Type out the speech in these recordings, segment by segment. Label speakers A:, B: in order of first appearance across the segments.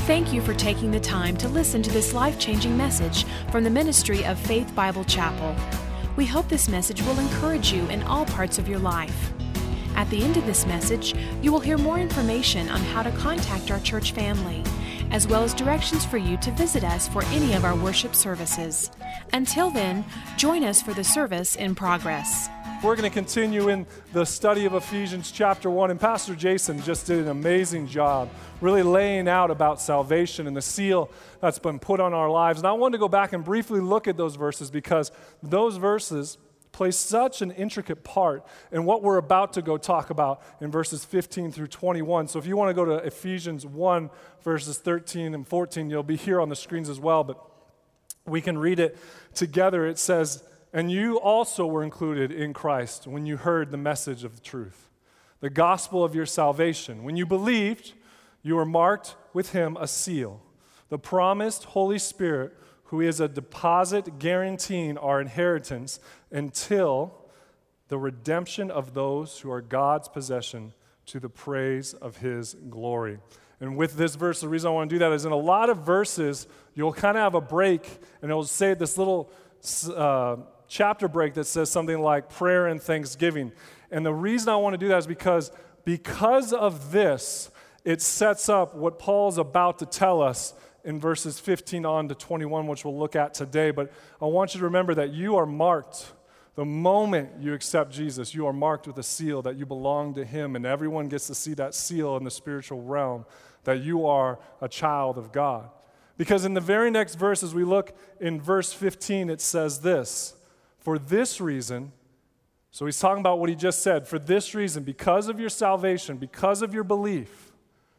A: Thank you for taking the time to listen to this life-changing message from the ministry of Faith Bible Chapel. We hope this message will encourage you in all parts of your life. At the end of this message, you will hear more information on how to contact our church family, as well as directions for you to visit us for any of our worship services. Until then, join us for the service in progress.
B: We're going to continue in the study of Ephesians chapter 1, and Pastor Jason just did an amazing job really laying out about salvation and the seal that's been put on our lives. And I wanted to go back and briefly look at those verses because those verses play such an intricate part in what we're about to go talk about in verses 15 through 21. So if you want to go to Ephesians 1, verses 13 and 14, you'll be here on the screens as well, but we can read it together. It says, "And you also were included in Christ when you heard the message of the truth, the gospel of your salvation. When you believed, you were marked with him a seal, the promised Holy Spirit, who is a deposit guaranteeing our inheritance until the redemption of those who are God's possession to the praise of his glory." And with this verse, the reason I want to do that is in a lot of verses, you'll kind of have a break, and it'll say this little chapter break that says something like prayer and thanksgiving. And the reason I want to do that is because of this, it sets up what Paul's about to tell us in verses 15 on to 21, which we'll look at today. But I want you to remember that you are marked. The moment you accept Jesus, you are marked with a seal that you belong to him, and everyone gets to see that seal in the spiritual realm, that you are a child of God. Because in the very next verse, as we look in verse 15, it says this, "For this reason," so he's talking about what he just said, "For this reason, because of your salvation, because of your belief,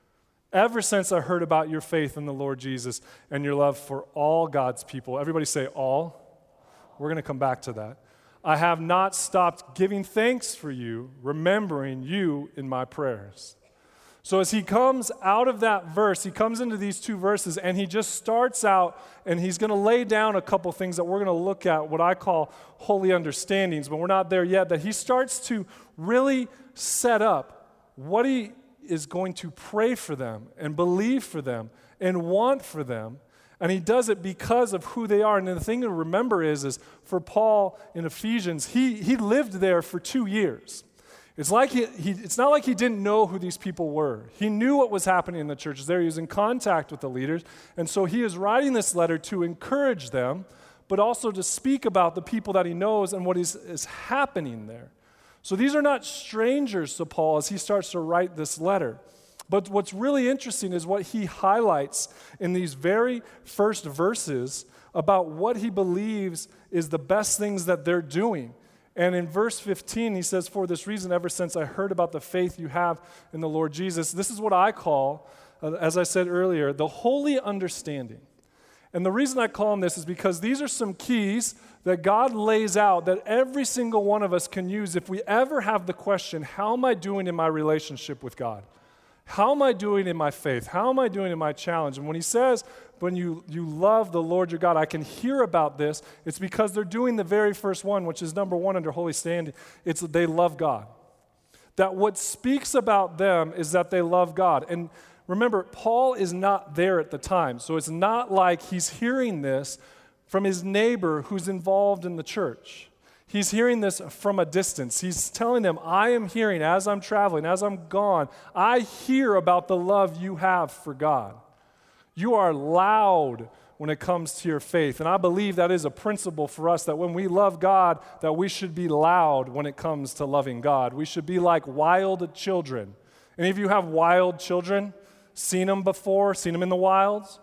B: ever since I heard about your faith in the Lord Jesus and your love for all God's people," everybody say all. We're going to come back to that. "I have not stopped giving thanks for you, remembering you in my prayers." So as he comes out of that verse, he comes into these two verses, and he just starts out, and he's going to lay down a couple things that we're going to look at, what I call holy understandings, but we're not there yet, that he starts to really set up what he is going to pray for them and believe for them and want for them. And he does it because of who they are. And the thing to remember is for Paul in Ephesians, he lived there for 2 years. It's like it's not like he didn't know who these people were. He knew what was happening in the churches there. He was in contact with the leaders. And so he is writing this letter to encourage them, but also to speak about the people that he knows and what is happening there. So these are not strangers to Paul as he starts to write this letter. But what's really interesting is what he highlights in these very first verses about what he believes is the best things that they're doing. And in verse 15, he says, "For this reason, ever since I heard about the faith you have in the Lord Jesus," this is what I call, as I said earlier, the holy understanding. And the reason I call them this is because these are some keys that God lays out that every single one of us can use if we ever have the question, how am I doing in my relationship with God? How am I doing in my faith? How am I doing in my challenge? And when he says, when you love the Lord your God, I can hear about this, it's because they're doing the very first one, which is number one under holy standing. It's that they love God. That what speaks about them is that they love God. And remember, Paul is not there at the time, so it's not like he's hearing this from his neighbor who's involved in the church. He's hearing this from a distance. He's telling them, I am hearing as I'm traveling, as I'm gone, I hear about the love you have for God. You are loud when it comes to your faith. And I believe that is a principle for us, that when we love God, that we should be loud when it comes to loving God. We should be like wild children. Any of you have wild children? Seen them before? Seen them in the wilds?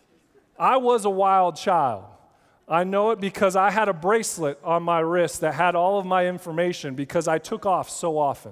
B: I was a wild child. I know it because I had a bracelet on my wrist that had all of my information because I took off so often.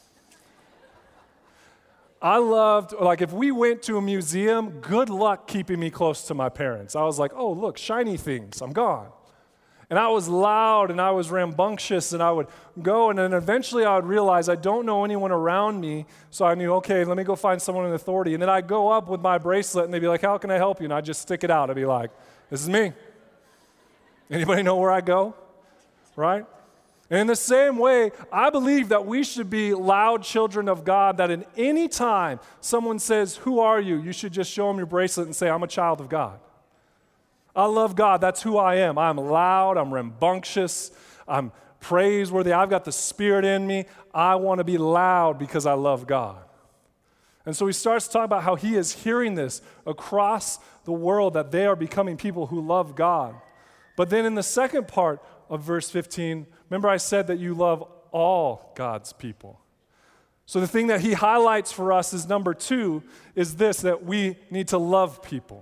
B: I loved, like if we went to a museum, good luck keeping me close to my parents. I was like, oh, look, shiny things, I'm gone. And I was loud and I was rambunctious and I would go and then eventually I would realize I don't know anyone around me, so I knew, okay, let me go find someone in authority. And then I'd go up with my bracelet and they'd be like, how can I help you? And I'd just stick it out. I'd be like, this is me. Anybody know where I go? Right? And in the same way, I believe that we should be loud children of God, that in any time someone says, "Who are you?" you should just show them your bracelet and say, "I'm a child of God. I love God. That's who I am. I'm loud. I'm rambunctious. I'm praiseworthy. I've got the Spirit in me. I want to be loud because I love God." And so he starts to talk about how he is hearing this across the world, that they are becoming people who love God. But then in the second part of verse 15, remember I said that you love all God's people. So the thing that he highlights for us is number 2 is this, that we need to love people.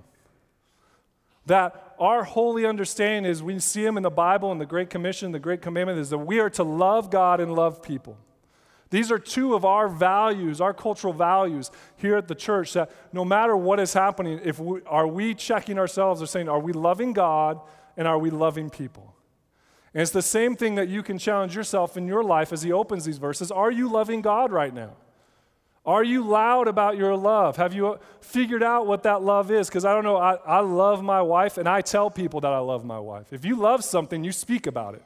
B: That our holy understanding is, we see him in the Bible, in the Great Commission, the Great Commandment, is that we are to love God and love people. These are 2 of our values, our cultural values here at the church, that no matter what is happening, are we checking ourselves or saying, are we loving God and are we loving people? And it's the same thing that you can challenge yourself in your life as he opens these verses. Are you loving God right now? Are you loud about your love? Have you figured out what that love is? Because I don't know, I love my wife, and I tell people that I love my wife. If you love something, you speak about it.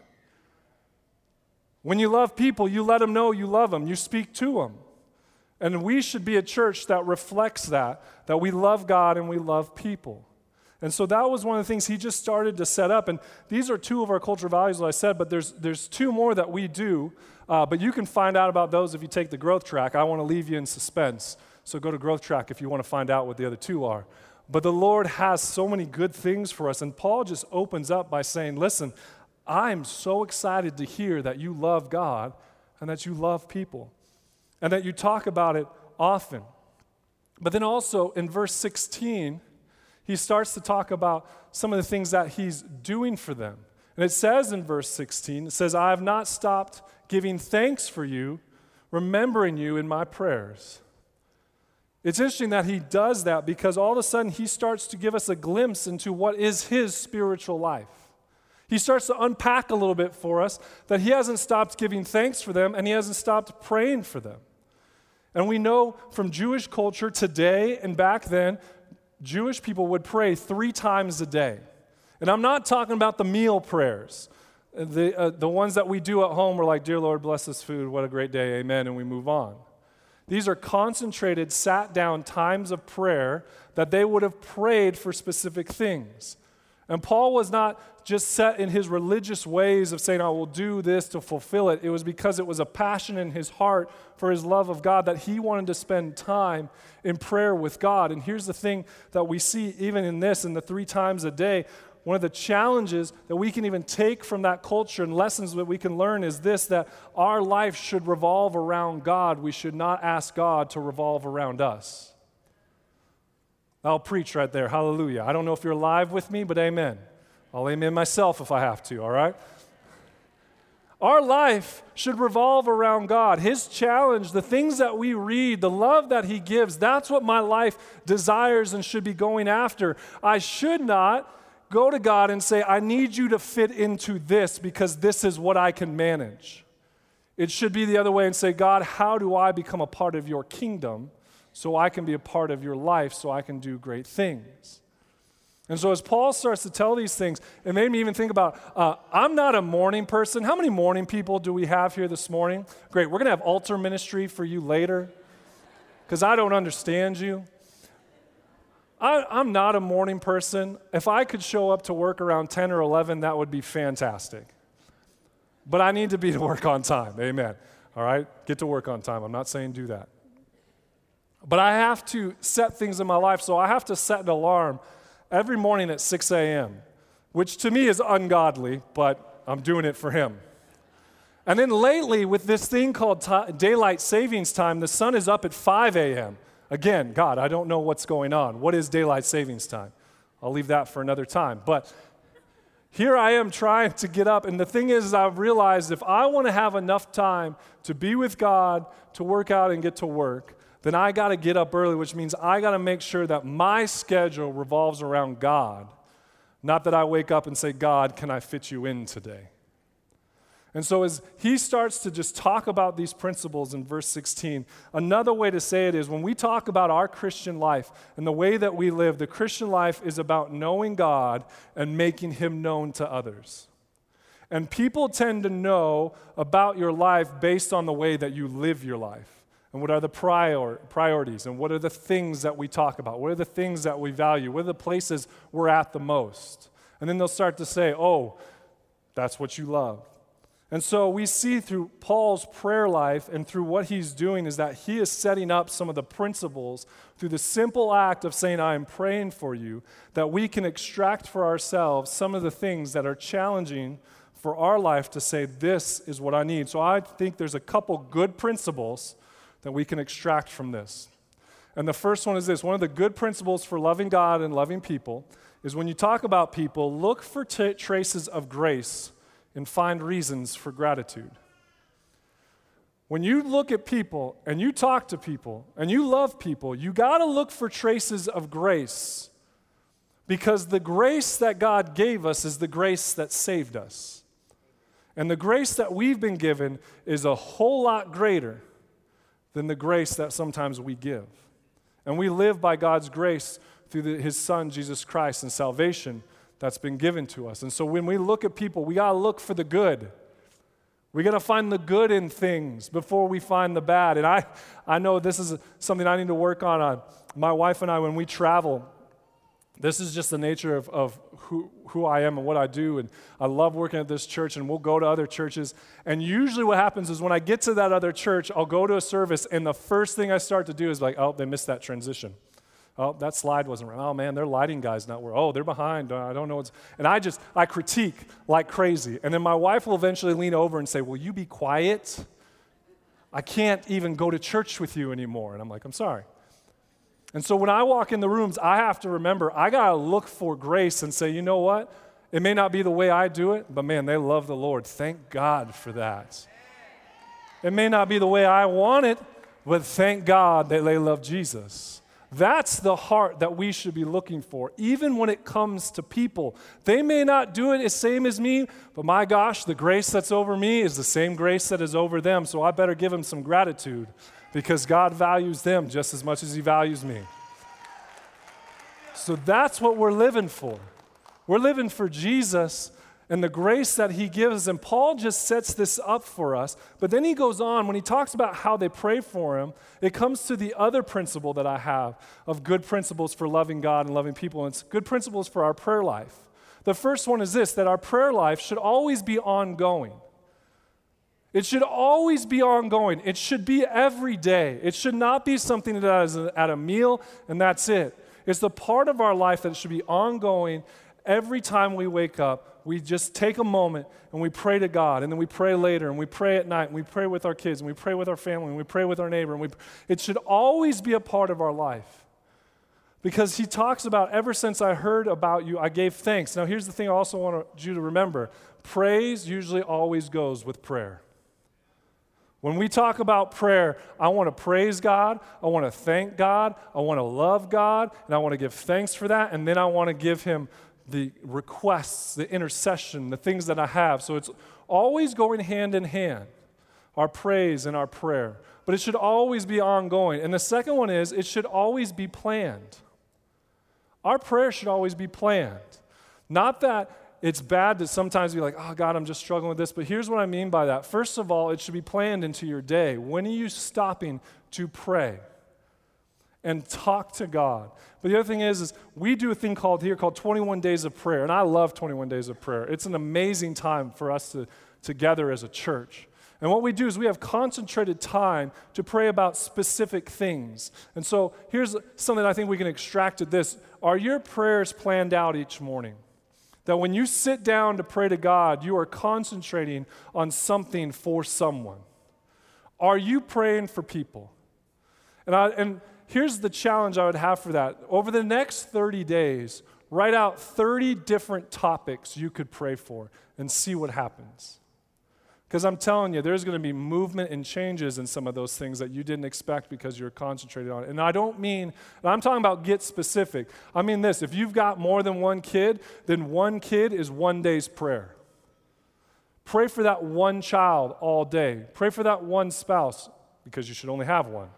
B: When you love people, you let them know you love them. You speak to them. And we should be a church that reflects that we love God and we love people. And so that was one of the things he just started to set up. And these are 2 of our cultural values, as I said, but there's 2 more that we do. But you can find out about those if you take the growth track. I want to leave you in suspense. So go to growth track if you want to find out what the other 2 are. But the Lord has so many good things for us. And Paul just opens up by saying, listen, I'm so excited to hear that you love God and that you love people and that you talk about it often. But then also in verse 16, he starts to talk about some of the things that he's doing for them. And it says in verse 16, it says, "I have not stopped giving thanks for you, remembering you in my prayers." It's interesting that he does that because all of a sudden he starts to give us a glimpse into what is his spiritual life. He starts to unpack a little bit for us that he hasn't stopped giving thanks for them and he hasn't stopped praying for them. And we know from Jewish culture today and back then, Jewish people would pray 3 times a day. And I'm not talking about the meal prayers. The ones that we do at home, we're like, "Dear Lord, bless this food. What a great day. Amen." And we move on. These are concentrated, sat down times of prayer that they would have prayed for specific things. And Paul was not just set in his religious ways of saying, "I will do this to fulfill it." It was because it was a passion in his heart for his love of God that he wanted to spend time in prayer with God. And here's the thing that we see even in this, in the 3 times a day, one of the challenges that we can even take from that culture and lessons that we can learn is this, that our life should revolve around God. We should not ask God to revolve around us. I'll preach right there. Hallelujah. I don't know if you're live with me, but amen. I'll amen myself if I have to, all right? Our life should revolve around God. His challenge, the things that we read, the love that he gives, that's what my life desires and should be going after. I should not go to God and say, "I need you to fit into this because this is what I can manage." It should be the other way and say, "God, how do I become a part of your kingdom so I can be a part of your life so I can do great things?" And so as Paul starts to tell these things, it made me even think about, I'm not a morning person. How many morning people do we have here this morning? Great, we're going to have altar ministry for you later because I don't understand you. I'm not a morning person. If I could show up to work around 10 or 11, that would be fantastic. But I need to be to work on time. Amen. All right? Get to work on time. I'm not saying do that. But I have to set things in my life, so I have to set an alarm every morning at 6 a.m., which to me is ungodly, but I'm doing it for him. And then lately, with this thing called daylight savings time, the sun is up at 5 a.m. Again, God, I don't know what's going on. What is daylight savings time? I'll leave that for another time. But here I am trying to get up, and the thing is I've realized if I want to have enough time to be with God, to work out and get to work, then I got to get up early, which means I got to make sure that my schedule revolves around God, not that I wake up and say, "God, can I fit you in today?" And so as he starts to just talk about these principles in verse 16, another way to say it is when we talk about our Christian life and the way that we live, the Christian life is about knowing God and making him known to others. And people tend to know about your life based on the way that you live your life. And what are the priorities? And what are the things that we talk about? What are the things that we value? What are the places we're at the most? And then they'll start to say, oh, that's what you love. And so we see through Paul's prayer life and through what he's doing is that he is setting up some of the principles through the simple act of saying, I am praying for you, that we can extract for ourselves some of the things that are challenging for our life to say, this is what I need. So I think there's a couple good principles that we can extract from this. And the first one is this. One of the good principles for loving God and loving people is when you talk about people, look for traces of grace and find reasons for gratitude. When you look at people and you talk to people and you love people, you got to look for traces of grace, because the grace that God gave us is the grace that saved us. And the grace that we've been given is a whole lot greater than the grace that sometimes we give. And we live by God's grace through His Son, Jesus Christ, and salvation that's been given to us. And so when we look at people, we got to look for the good. We got to find the good in things before we find the bad. And I know this is something I need to work on. My wife and I, when we travel, this is just the nature of who I am and what I do. And I love working at this church, and we'll go to other churches. And usually what happens is when I get to that other church, I'll go to a service, and the first thing I start to do is like, oh, they missed that transition. Oh, that slide wasn't right. Oh, man, their lighting guy's not working. Oh, they're behind. I don't know what's... And I critique like crazy. And then my wife will eventually lean over and say, will you be quiet? I can't even go to church with you anymore. And I'm like, I'm sorry. And so when I walk in the rooms, I have to remember, I got to look for grace and say, you know what? It may not be the way I do it, but man, they love the Lord. Thank God for that. It may not be the way I want it, but thank God that they love Jesus. That's the heart that we should be looking for, even when it comes to people. They may not do it the same as me, but my gosh, the grace that's over me is the same grace that is over them, so I better give them some gratitude because God values them just as much as He values me. So that's what we're living for. We're living for Jesus and the grace that He gives. And Paul just sets this up for us. But then he goes on, when he talks about how they pray for him, it comes to the other principle that I have of good principles for loving God and loving people. And it's good principles for our prayer life. The first one is this, that our prayer life should always be ongoing. It should always be ongoing. It should be every day. It should not be something that is at a meal and that's it. It's the part of our life that should be ongoing. Every time we wake up, we just take a moment and we pray to God, and then we pray later, and we pray at night, and we pray with our kids, and we pray with our family, and we pray with our neighbor. And it should always be a part of our life. Because He talks about, ever since I heard about you, I gave thanks. Now here's the thing I also want you to remember. Praise usually always goes with prayer. When we talk about prayer, I want to praise God, I want to thank God, I want to love God, and I want to give thanks for that, and then I want to give Him the requests, the intercession, the things that I have. So it's always going hand in hand, our praise and our prayer. But it should always be ongoing. And the second one is, it should always be planned. Our prayer should always be planned. Not that it's bad to sometimes be like, oh, God, I'm just struggling with this. But here's what I mean by that. First of all, it should be planned into your day. When are you stopping to pray and talk to God? But the other thing is we do a thing called 21 Days of Prayer. And I love 21 Days of Prayer. It's an amazing time for us to gather as a church. And what we do is we have concentrated time to pray about specific things. And so here's something I think we can extract at this. Are your prayers planned out each morning? That when you sit down to pray to God, you are concentrating on something for someone. Are you praying for people? And here's the challenge I would have for that. Over the next 30 days, write out 30 different topics you could pray for and see what happens. Because I'm telling you, there's going to be movement and changes in some of those things that you didn't expect because you're concentrated on it. And I'm talking about get specific. I mean this, if you've got more than one kid, then one kid is one day's prayer. Pray for that one child all day. Pray for that one spouse, because you should only have one.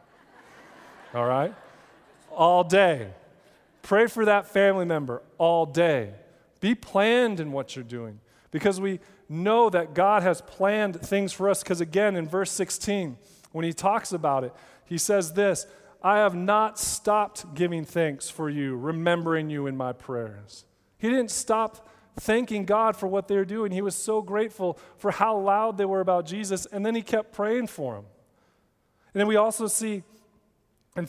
B: All right? All day. Pray for that family member all day. Be planned in what you're doing. Because know that God has planned things for us. Because again, in verse 16, when he talks about it, he says this, I have not stopped giving thanks for you, remembering you in my prayers. He didn't stop thanking God for what they were doing. He was so grateful for how loud they were about Jesus, and then he kept praying for him. And then we also see in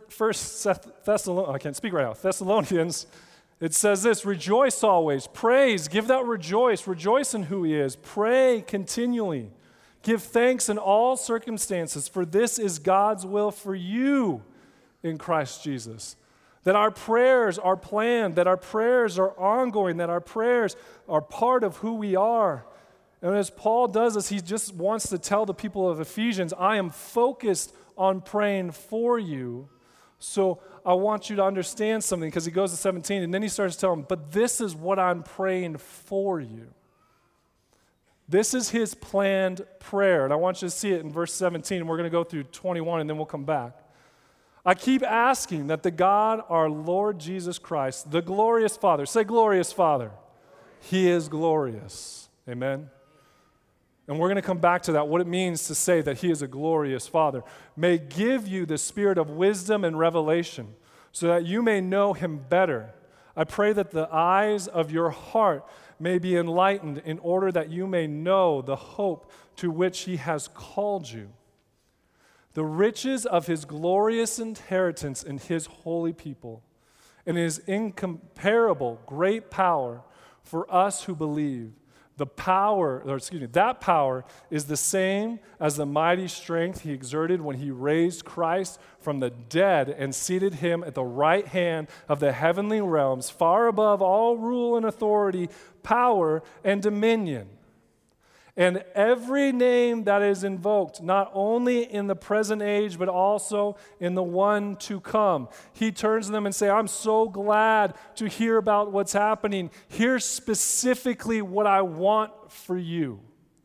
B: Thessalonians, it says this, rejoice always, praise, give that rejoice in who he is, pray continually, give thanks in all circumstances, for this is God's will for you in Christ Jesus. That our prayers are planned, that our prayers are ongoing, that our prayers are part of who we are. And as Paul does this, he just wants to tell the people of Ephesians, I am focused on praying for you. So I want you to understand something, because he goes to 17, and then he starts to tell them, but this is what I'm praying for you. This is his planned prayer. And I want you to see it in verse 17, and we're going to go through 21, and then we'll come back. I keep asking that the God, our Lord Jesus Christ, the glorious Father, say glorious Father. He is glorious. Amen. And we're going to come back to that, what it means to say that he is a glorious Father. May give you the spirit of wisdom and revelation so that you may know him better. I pray that the eyes of your heart may be enlightened in order that you may know the hope to which he has called you, the riches of his glorious inheritance in his holy people, and his incomparable great power for us who believe. That power is the same as the mighty strength he exerted when he raised Christ from the dead and seated him at the right hand of the heavenly realms, far above all rule and authority, power and dominion. And every name that is invoked, not only in the present age, but also in the one to come. He turns to them and says, I'm so glad to hear about what's happening. Here's specifically what I want for you.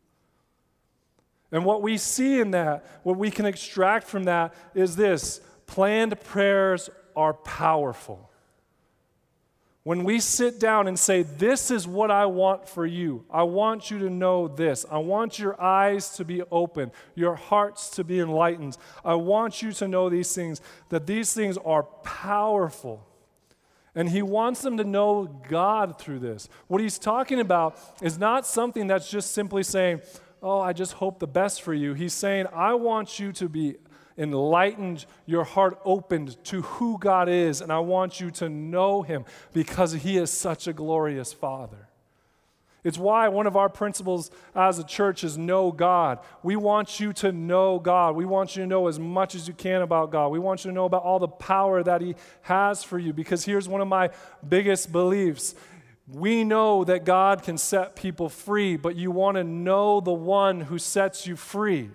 B: And what we see in that, what we can extract from that is this: planned prayers are powerful. When we sit down and say, this is what I want for you, I want you to know this. I want your eyes to be open, your hearts to be enlightened. I want you to know these things, that these things are powerful. And he wants them to know God through this. What he's talking about is not something that's just simply saying, oh, I just hope the best for you. He's saying, I want you to be enlightened, your heart opened to who God is, and I want you to know him because he is such a glorious Father. It's why one of our principles as a church is know God. We want you to know God. We want you to know as much as you can about God. We want you to know about all the power that he has for you, because here's one of my biggest beliefs. We know that God can set people free, but you want to know the one who sets you free.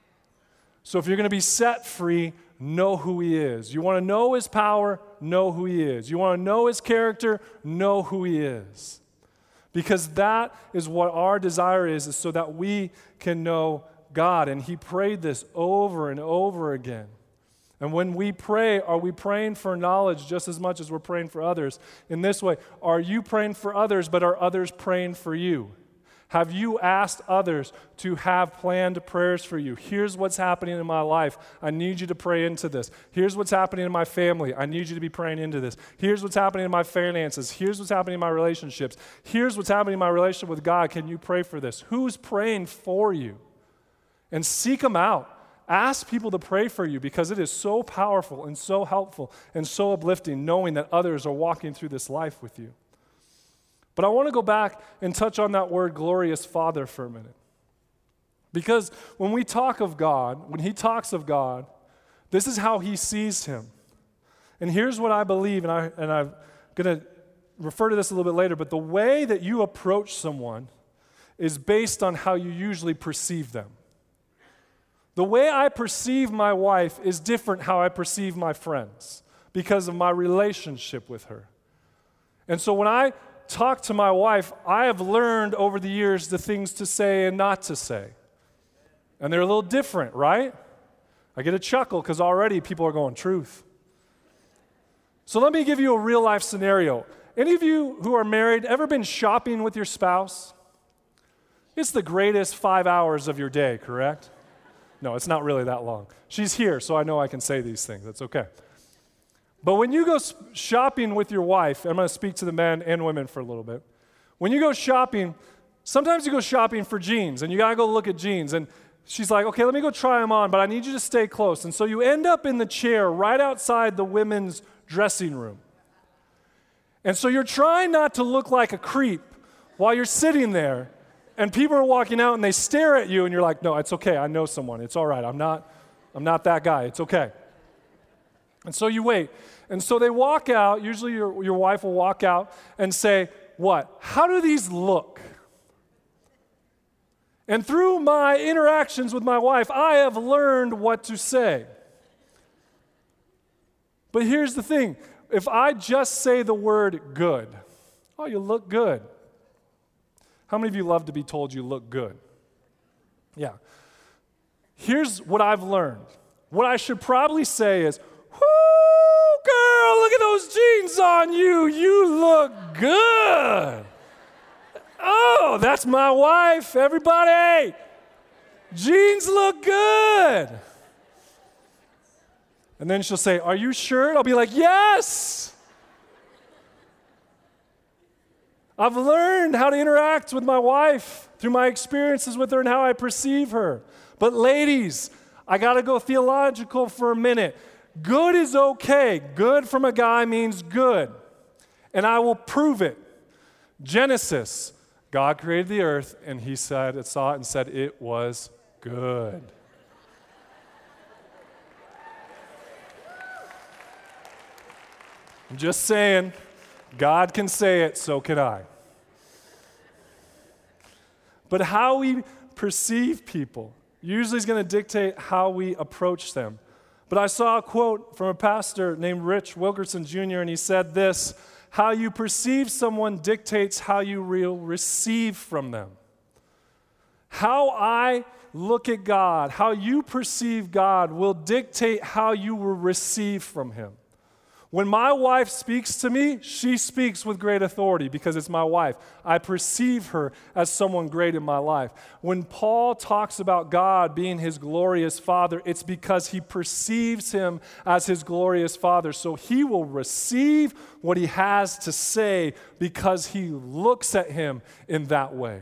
B: So if you're going to be set free, know who he is. You want to know his power, know who he is. You want to know his character, know who he is. Because that is what our desire is so that we can know God. And he prayed this over and over again. And when we pray, are we praying for knowledge just as much as we're praying for others? In this way, are you praying for others, but are others praying for you? Have you asked others to have planned prayers for you? Here's what's happening in my life. I need you to pray into this. Here's what's happening in my family. I need you to be praying into this. Here's what's happening in my finances. Here's what's happening in my relationships. Here's what's happening in my relationship with God. Can you pray for this? Who's praying for you? And seek them out. Ask people to pray for you, because it is so powerful and so helpful and so uplifting knowing that others are walking through this life with you. But I want to go back and touch on that word glorious Father for a minute. Because when we talk of God, when he talks of God, this is how he sees him. And here's what I believe, and I'm going to refer to this a little bit later, but the way that you approach someone is based on how you usually perceive them. The way I perceive my wife is different how I perceive my friends because of my relationship with her. And so when I talk to my wife, I have learned over the years the things to say and not to say. And they're a little different, right? I get a chuckle because already people are going, truth. So let me give you a real life scenario. Any of you who are married ever been shopping with your spouse? It's the greatest 5 hours of your day, correct? No, it's not really that long. She's here, so I know I can say these things. That's okay. But when you go shopping with your wife, I'm going to speak to the men and women for a little bit. When you go shopping, sometimes you go shopping for jeans, and you got to go look at jeans. And she's like, okay, let me go try them on, but I need you to stay close. And so you end up in the chair right outside the women's dressing room. And so you're trying not to look like a creep while you're sitting there, and people are walking out and they stare at you, and you're like, no, it's okay, I know someone. It's all right. I'm not that guy. It's okay. And so you wait. And so they walk out. Usually your wife will walk out and say, what? How do these look? And through my interactions with my wife, I have learned what to say. But here's the thing. If I just say the word good, oh, you look good. How many of you love to be told you look good? Yeah. Here's what I've learned. What I should probably say is, whoo, girl, look at those jeans on you. You look good. Oh, that's my wife, everybody. Jeans look good. And then she'll say, are you sure? I'll be like, yes. I've learned how to interact with my wife through my experiences with her and how I perceive her. But ladies, I got to go theological for a minute. Good is okay. Good from a guy means good. And I will prove it. Genesis, God created the earth, and he saw it and said it was good. I'm just saying, God can say it, so can I. But how we perceive people usually is going to dictate how we approach them. But I saw a quote from a pastor named Rich Wilkerson Jr., and he said this, how you perceive someone dictates how you will receive from them. How I look at God, how you perceive God will dictate how you will receive from him. When my wife speaks to me, she speaks with great authority because it's my wife. I perceive her as someone great in my life. When Paul talks about God being his glorious Father, it's because he perceives him as his glorious Father. So he will receive what he has to say because he looks at him in that way.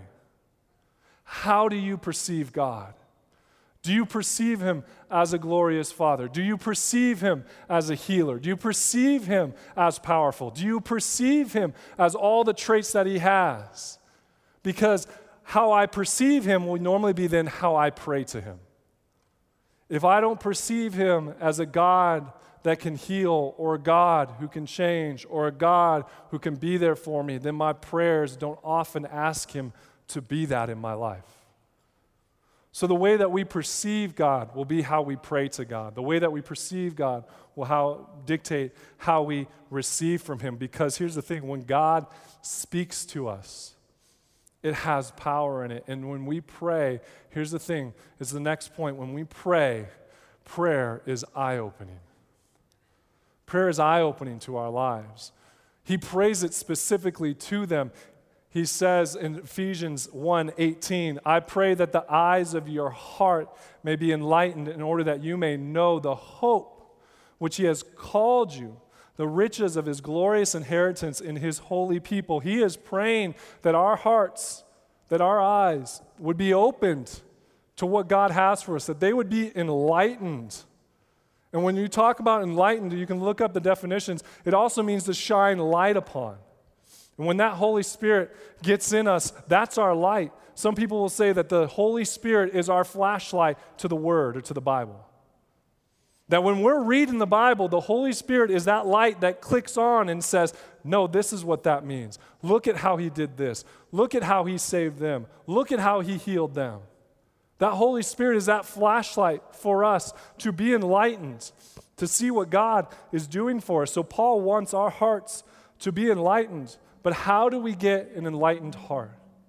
B: How do you perceive God? Do you perceive him as a glorious Father? Do you perceive him as a healer? Do you perceive him as powerful? Do you perceive him as all the traits that he has? Because how I perceive him will normally be then how I pray to him. If I don't perceive him as a God that can heal, or a God who can change, or a God who can be there for me, then my prayers don't often ask him to be that in my life. So the way that we perceive God will be how we pray to God. The way that we perceive God will dictate how we receive from him. Because here's the thing, when God speaks to us, it has power in it. And when we pray, here's the thing, is the next point. When we pray, prayer is eye-opening. Prayer is eye-opening to our lives. He prays it specifically to them. He says in Ephesians 1:18, I pray that the eyes of your heart may be enlightened in order that you may know the hope which he has called you, the riches of his glorious inheritance in his holy people. He is praying that our hearts, that our eyes would be opened to what God has for us, that they would be enlightened. And when you talk about enlightened, you can look up the definitions. It also means to shine light upon. And when that Holy Spirit gets in us, that's our light. Some people will say that the Holy Spirit is our flashlight to the Word or to the Bible. That when we're reading the Bible, the Holy Spirit is that light that clicks on and says, no, this is what that means. Look at how he did this. Look at how he saved them. Look at how he healed them. That Holy Spirit is that flashlight for us to be enlightened, to see what God is doing for us. So Paul wants our hearts to be enlightened. But how do we get an enlightened heart?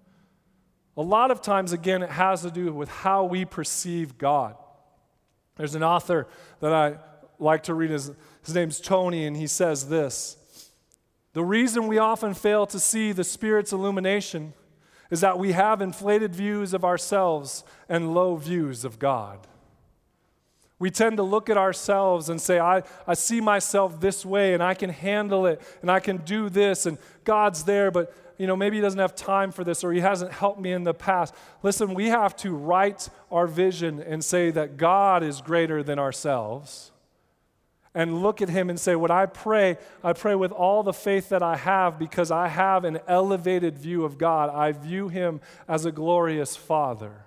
B: A lot of times, again, it has to do with how we perceive God. There's an author that I like to read. His name's Tony, and he says this. The reason we often fail to see the Spirit's illumination is that we have inflated views of ourselves and low views of God. We tend to look at ourselves and say, I see myself this way, and I can handle it, and I can do this, and God's there, but maybe he doesn't have time for this, or he hasn't helped me in the past. Listen, we have to write our vision and say that God is greater than ourselves, and look at him and say, when I pray with all the faith that I have because I have an elevated view of God. I view him as a glorious Father.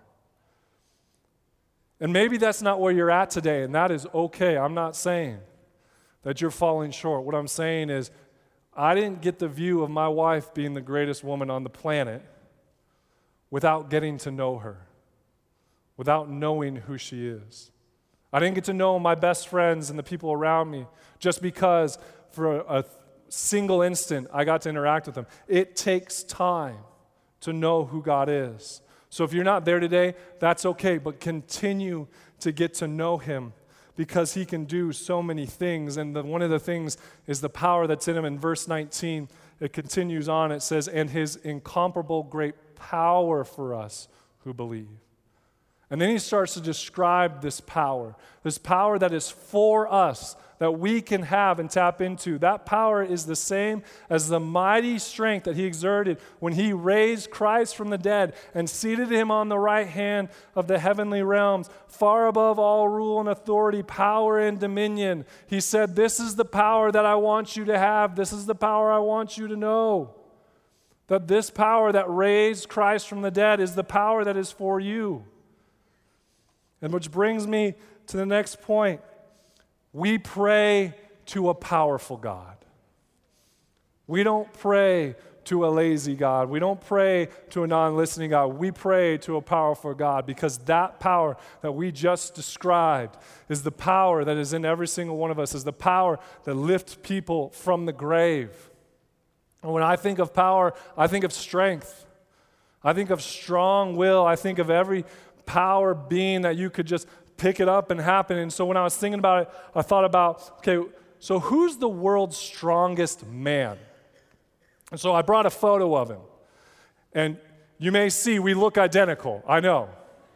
B: And maybe that's not where you're at today, and that is okay. I'm not saying that you're falling short. What I'm saying is, I didn't get the view of my wife being the greatest woman on the planet without getting to know her, without knowing who she is. I didn't get to know my best friends and the people around me just because for a single instant I got to interact with them. It takes time to know who God is. So if you're not there today, that's okay, but continue to get to know him because he can do so many things. And one of the things is the power that's in him. In verse 19, it continues on. It says, and his incomparable great power for us who believe. And then he starts to describe this power that is for us, that we can have and tap into. That power is the same as the mighty strength that he exerted when he raised Christ from the dead and seated him on the right hand of the heavenly realms, far above all rule and authority, power and dominion. He said, this is the power that I want you to have. This is the power I want you to know. That this power that raised Christ from the dead is the power that is for you. And which brings me to the next point. We pray to a powerful God. We don't pray to a lazy God. We don't pray to a non-listening God. We pray to a powerful God because that power that we just described is the power that is in every single one of us, is the power that lifts people from the grave. And when I think of power, I think of strength. I think of strong will. I think of every power being that you could just pick it up and happen. And so when I was thinking about it, I thought about, okay, so who's the world's strongest man? And so I brought a photo of him. And you may see we look identical. I know.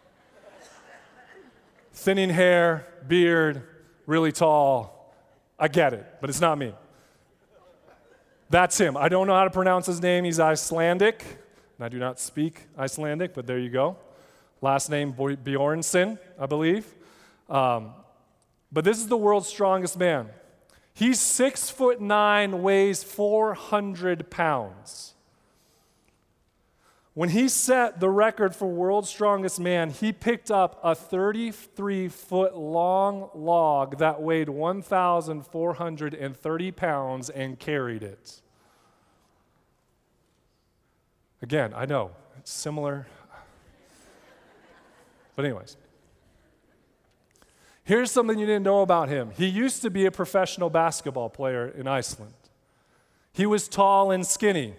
B: Thinning hair, beard, really tall. I get it, but it's not me. That's him. I don't know how to pronounce his name. He's Icelandic. And I do not speak Icelandic, but there you go. Last name Bjornsson, I believe. But this is the world's strongest man. He's 6'9", weighs 400 pounds. When he set the record for world's strongest man, he picked up a 33-foot long log that weighed 1,430 pounds and carried it. Again, I know, it's similar. But anyways, here's something you didn't know about him. He used to be a professional basketball player in Iceland. He was tall and skinny.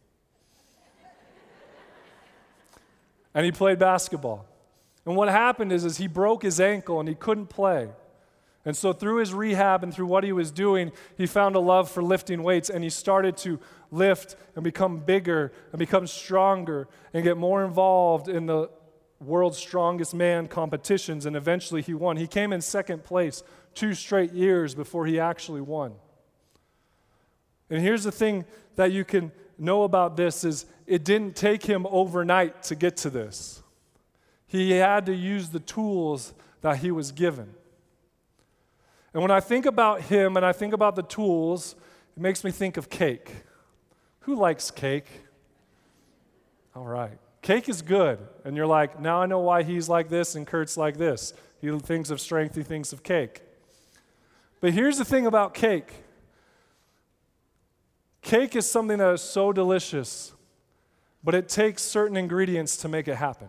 B: And he played basketball. And what happened is he broke his ankle and he couldn't play. And so through his rehab and through what he was doing, he found a love for lifting weights, and he started to lift and become bigger and become stronger and get more involved in the world's strongest man competitions, and eventually he won. He came in second place 2 straight years before he actually won. And here's the thing that you can know about this is it didn't take him overnight to get to this. He had to use the tools that he was given. And when I think about him and I think about the tools, it makes me think of cake. Who likes cake? All right. Cake is good. And you're like, now I know why he's like this and Kurt's like this. He thinks of strength, he thinks of cake. But here's the thing about cake. Cake is something that is so delicious, but it takes certain ingredients to make it happen.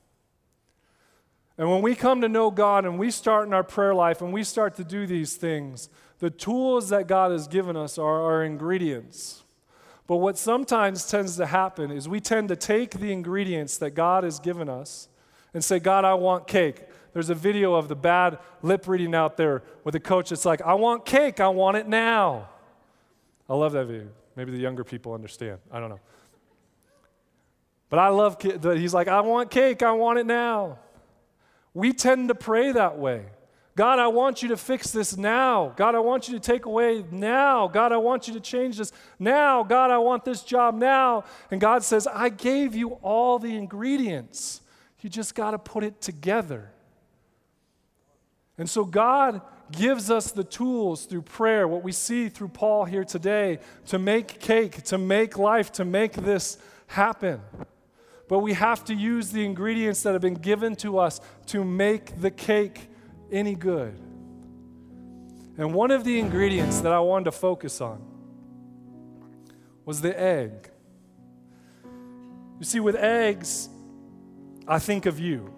B: And when we come to know God and we start in our prayer life and we start to do these things, the tools that God has given us are our ingredients. But what sometimes tends to happen is we tend to take the ingredients that God has given us and say, God, I want cake. There's a video of the bad lip reading out there with a coach that's like, I want cake, I want it now. I love that video. Maybe the younger people understand. I don't know. But I love, he's like, I want cake, I want it now. We tend to pray that way. God, I want you to fix this now. God, I want you to take away now. God, I want you to change this now. God, I want this job now. And God says, I gave you all the ingredients. You just got to put it together. And so God gives us the tools through prayer, what we see through Paul here today, to make cake, to make life, to make this happen. But we have to use the ingredients that have been given to us to make the cake any good. And one of the ingredients that I wanted to focus on was the egg. You see, with eggs, I think of you.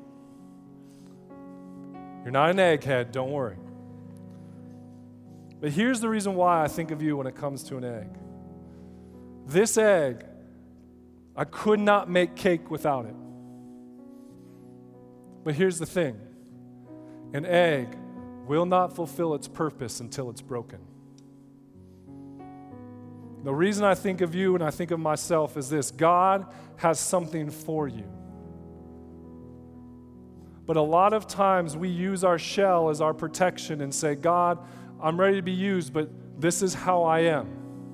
B: You're not an egghead, don't worry. But here's the reason why I think of you when it comes to an egg. This egg, I could not make cake without it. But here's the thing. An egg will not fulfill its purpose until it's broken. The reason I think of you and I think of myself is this: God has something for you. But a lot of times we use our shell as our protection and say, God, I'm ready to be used, but this is how I am.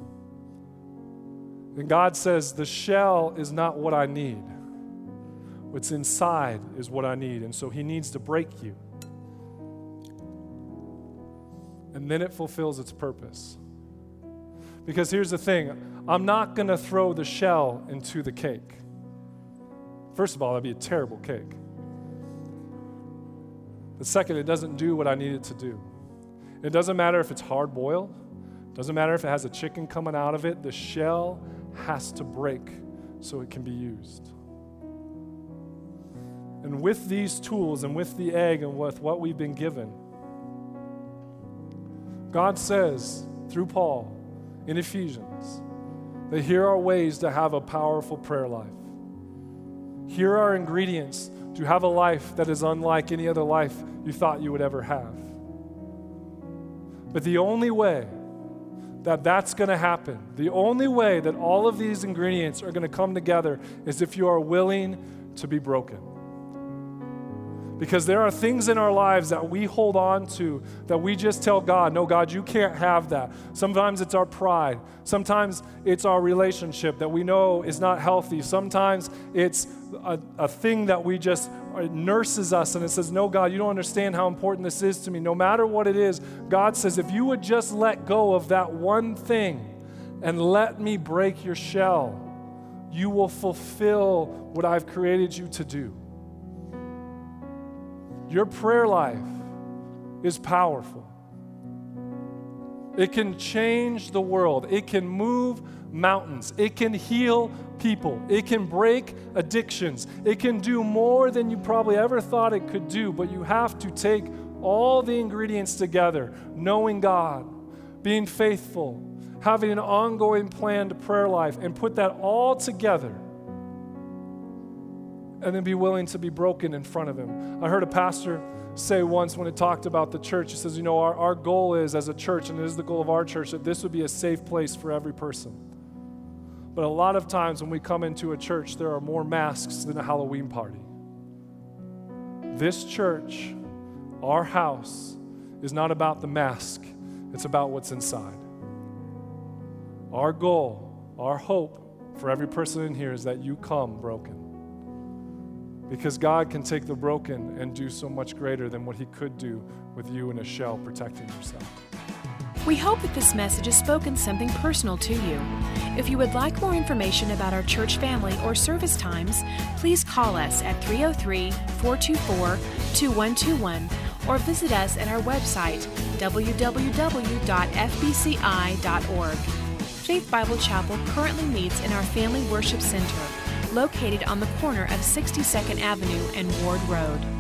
B: And God says, the shell is not what I need. What's inside is what I need. And so he needs to break you. And then it fulfills its purpose. Because here's the thing, I'm not going to throw the shell into the cake. First of all, that'd be a terrible cake. But second, it doesn't do what I need it to do. It doesn't matter if it's hard boiled. It doesn't matter if it has a chicken coming out of it. The shell has to break so it can be used. And with these tools and with the egg and with what we've been given, God says through Paul in Ephesians that here are ways to have a powerful prayer life. Here are ingredients to have a life that is unlike any other life you thought you would ever have. But the only way that that's going to happen, the only way that all of these ingredients are going to come together is if you are willing to be broken. Because there are things in our lives that we hold on to that we just tell God, no, God, you can't have that. Sometimes it's our pride. Sometimes it's our relationship that we know is not healthy. Sometimes it's a thing that we just, it nurses us and it says, no, God, you don't understand how important this is to me. No matter what it is, God says, if you would just let go of that one thing and let me break your shell, you will fulfill what I've created you to do. Your prayer life is powerful. It can change the world. It can move mountains. It can heal people. It can break addictions. It can do more than you probably ever thought it could do, but you have to take all the ingredients together, knowing God, being faithful, having an ongoing planned prayer life, and put that all together. And then be willing to be broken in front of him. I heard a pastor say once when it talked about the church, he says, you know, our goal is as a church, and it is the goal of our church, that this would be a safe place for every person. But a lot of times when we come into a church, there are more masks than a Halloween party. This church, our house, is not about the mask. It's about what's inside. Our goal, our hope for every person in here is that you come broken. Because God can take the broken and do so much greater than what he could do with you in a shell protecting yourself.
A: We hope that this message has spoken something personal to you. If you would like more information about our church family or service times, please call us at 303-424-2121 or visit us at our website, www.fbci.org. Faith Bible Chapel currently meets in our Family Worship Center, located on the corner of 62nd Avenue and Ward Road.